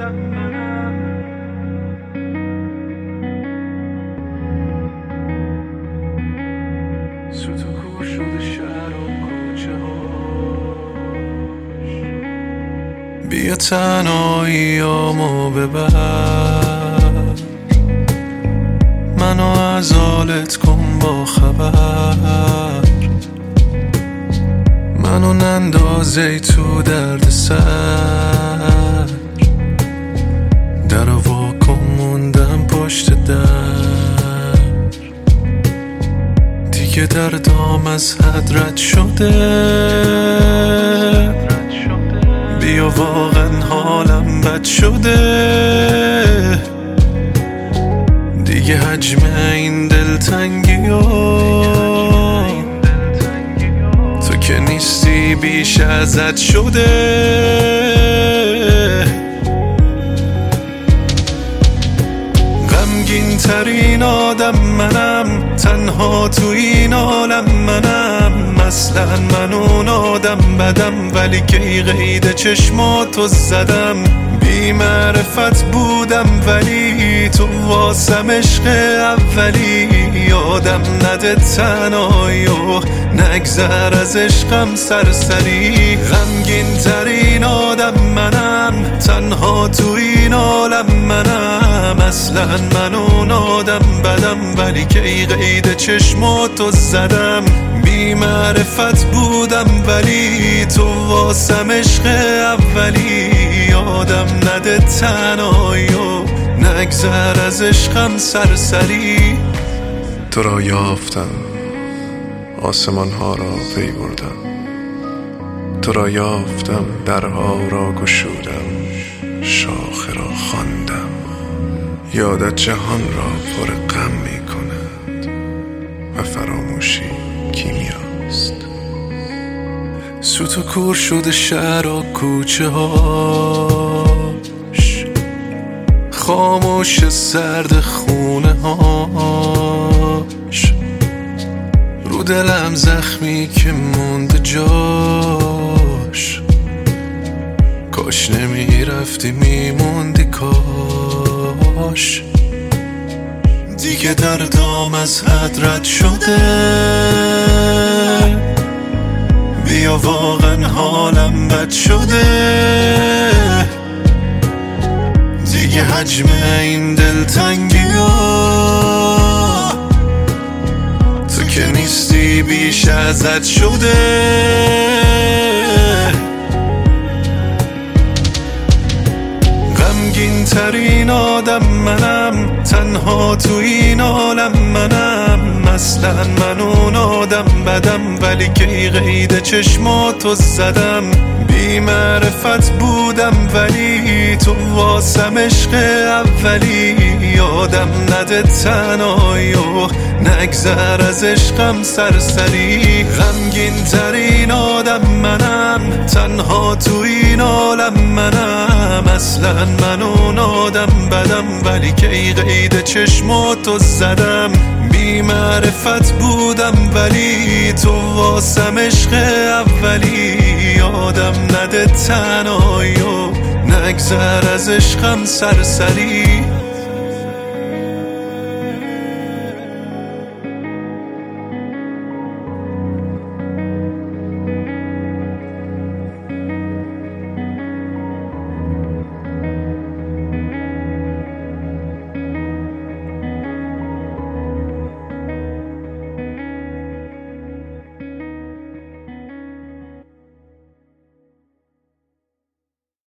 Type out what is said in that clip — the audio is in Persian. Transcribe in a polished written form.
سوت و کور شده شهر و کوچه هاش. بیا تنهاییامو ببر، منو از حالت کن با خبر، منو نندازی تو درد سر، در واکن موندم پشت در، دیگه دردام از حد رد شده، بیا واقعا حالم بد شده، دیگه حجم این دلتنگیو تو که نیستی بیش ازت شده. غمگین ترین آدم منم، تنها تو این عالم منم، اصلا من اون آدم بدم، ولی که قید چشماتو زدم، بی معرفت بودم ولی تو واسم عشق اولی، یادم نده تنهایی و نگذر از عشقم سرسری. غمگین ترین آدم منم، تنها تو این عالم منم، اصلا من اون آدم بدم، ولی که قید چشماتو زدم، بی معرفت بودم ولی تو واسم عشق اولی، یادم نده تنهایی و نگذر از عشقم سرسری. تو را یافتم، آسمان ها را پی بردم، تو را یافتم، درها را گشودم، شاخه را خواندم، یادت جهان را پر غم می کند و فراموشی کیمیاست. سوت و کور شده شهر و کوچه هاش، خاموش سرد خونه هاش، رو دلم زخمی که مونده جاش، کاش نمیرفتی میموندی کاش، دیگه دردام از حد رد شده، بیا واقعا حالم بد شده، دیگه حجم این دلتنگیو تو که نیستی بیش ازت شده. غمگین ترین آدم منم، تنها تو این عالم منم، اصلا من اون آدم بدم، ولی که قید چشماتو زدم، بی معرفت بودم ولی تو واسم عشق اولی، یادم نده تنهایی و نگذر از عشقم سرسری. غمگین ترین آدم منم، تنها تو این عالم منم، اصلا من اون آدم بدم، ولی که قید چشماتو زدم، بی معرفت بودم ولی تو واسم عشق اولی، یادم نده تنهایی و نگذر از عشقم سرسری.